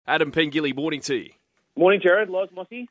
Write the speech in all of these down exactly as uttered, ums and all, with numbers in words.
Adam Pengilly, morning to you. Morning, Jared. Loz, Mossy.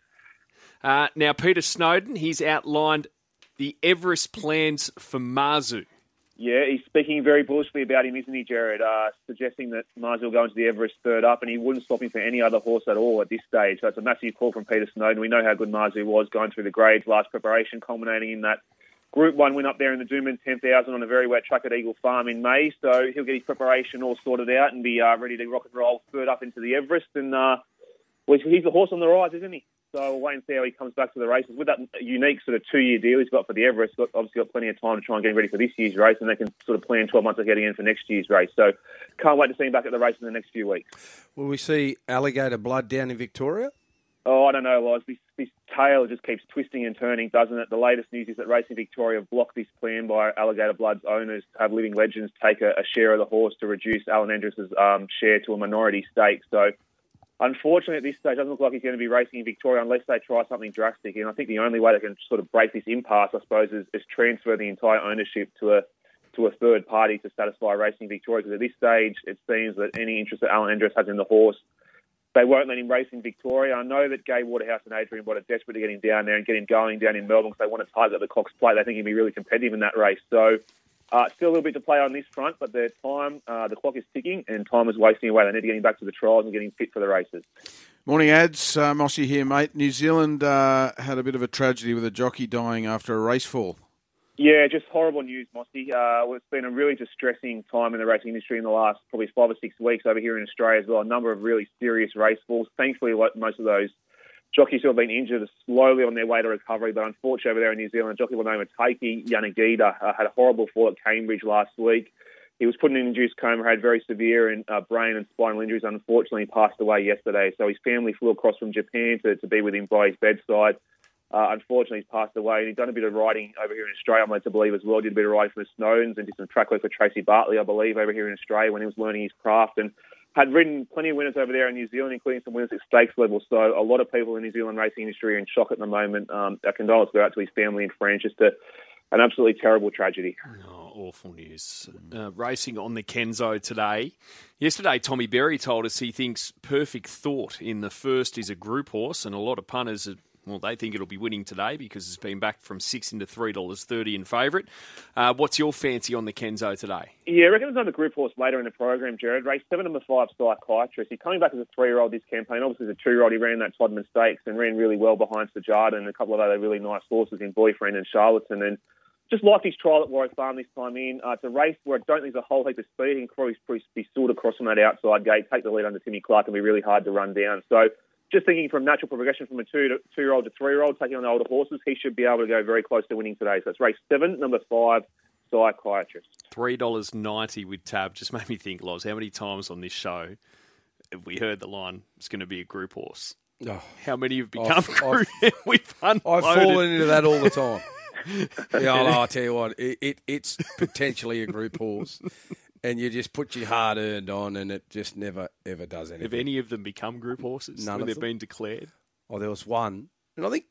Uh, now, Peter Snowden, he's outlined the Everest plans for Marzu. Yeah, he's speaking very bullishly about him, isn't he, Jared? Uh, suggesting that Marzu will go into the Everest third up, and he wouldn't stop him for any other horse at all at this stage. So it's a massive call from Peter Snowden. We know how good Marzu was going through the grades, last preparation, culminating in that Group one win up there in the Doomben ten thousand on a very wet track at Eagle Farm in May. So he'll get his preparation all sorted out and be uh, ready to rock and roll third up into the Everest. And uh, well, he's the horse on the rise, isn't he? So we'll wait and see how he comes back to the races. With that unique sort of two-year deal he's got for the Everest, he's obviously got plenty of time to try and get ready for this year's race, and they can sort of plan twelve months ahead again for next year's race. So can't wait to see him back at the race in the next few weeks. Will we see Alligator Blood down in Victoria? Oh, I don't know, Loz. This, this tail just keeps twisting and turning, doesn't it? The latest news is that Racing Victoria have blocked this plan by Alligator Blood's owners to have Living Legends take a, a share of the horse to reduce Alan Andrus's um, share to a minority stake. So, unfortunately, at this stage, it doesn't look like he's going to be racing in Victoria unless they try something drastic. And I think the only way they can sort of break this impasse, I suppose, is, is transfer the entire ownership to a to a third party to satisfy Racing Victoria. Because at this stage, it seems that any interest that Alan Andrus has in the horse, they won't let him race in Victoria. I know that Gai Waterhouse and Adrian Watt are desperate to get him down there and get him going down in Melbourne because they want to tighten up the Cox Plate. They think he'll be really competitive in that race. So uh, still a little bit to play on this front, but their time, uh, the clock is ticking and time is wasting away. They need to get him back to the trials and get him fit for the races. Morning, Ads. Uh, Mossy here, mate. New Zealand uh, had a bit of a tragedy with a jockey dying after a race fall. Yeah, just horrible news, Mossy. Uh, well, it's been a really distressing time in the racing industry in the last probably five or six weeks over here in Australia as well. A number of really serious race falls. Thankfully, most of those jockeys who have been injured are slowly on their way to recovery. But unfortunately, over there in New Zealand, a jockey by the name of Taiki Yanagida uh, had a horrible fall at Cambridge last week. He was put in an induced coma, had very severe and, uh, brain and spinal injuries. Unfortunately, passed away yesterday. So his family flew across from Japan to, to be with him by his bedside. Uh, unfortunately, he's passed away, and he's done a bit of riding over here in Australia, I'm led to believe as well. Did a bit of riding for the Snowdens and did some track work for Tracy Bartley, I believe, over here in Australia when he was learning his craft, and had ridden plenty of winners over there in New Zealand, including some winners at stakes level. So a lot of people in the New Zealand racing industry are in shock at the moment. Um, our condolences go out to his family and friends. Just a, an absolutely terrible tragedy. Oh, awful news. Uh, racing on the Kenzo today. Yesterday, Tommy Berry told us he thinks Perfect Thought in the first is a group horse, and a lot of punters are Well, they think it'll be winning today because it's been back from six into three dollars thirty in favourite. Uh, what's your fancy on the Kenzo today? Yeah, I reckon it's on the group horse later in the program, Jared. Race seven, number five, Psychiatrist. He's coming back as a three-year-old this campaign. Obviously, as a two-year-old, he ran that Todman Stakes and ran really well behind Sajada and a couple of other really nice horses in Boyfriend and Charlatan. And just like his trial at Warwick Farm this time in, uh, it's a race where I don't think there's a whole heap of speed. He can probably be stood across from that outside gate, take the lead under Timmy Clark, and be really hard to run down. So just thinking from natural progression from a two to, two-year-old to three-year-old, taking on the older horses, he should be able to go very close to winning today. So it's race seven, number five, Psychiatrist. three dollars ninety with Tab just made me think, Loz, how many times on this show have we heard the line, it's going to be a group horse? Oh, how many have become I've, group? I've, We've unloaded. I've fallen into that all the time. yeah, I'll, I'll tell you what, it, it, it's potentially a group horse. And you just put your hard-earned on, and it just never, ever does anything. Have any of them become group horses None when of they've them. been declared? Oh, there was one. And I think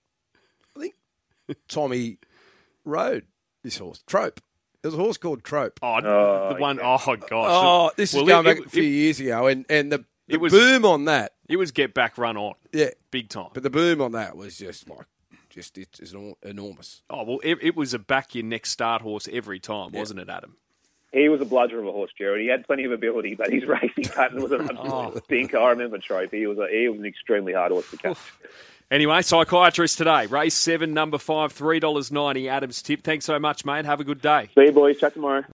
I think Tommy rode this horse, Trope. There's a horse called Trope. Oh, Oh, the one, yeah. oh, gosh. Oh, this Well, is going it- back it- a few it- years ago, and, and the, the It was- boom on that, It was get back, run on. yeah, Big time. but the boom on that was just like, just it's, it's enormous. Oh, well, it, it was a back your next start horse every time, Yeah. wasn't it, Adam? He was a bludger of a horse, Jared. He had plenty of ability, but his racing pattern was an absolute Oh. stinker. I remember Trope. He was, a, he was an extremely hard horse to catch. Anyway, Psychiatrist today. Race seven, number five, three dollars ninety. Adam's tip. Thanks so much, mate. Have a good day. See you, boys. Chat tomorrow.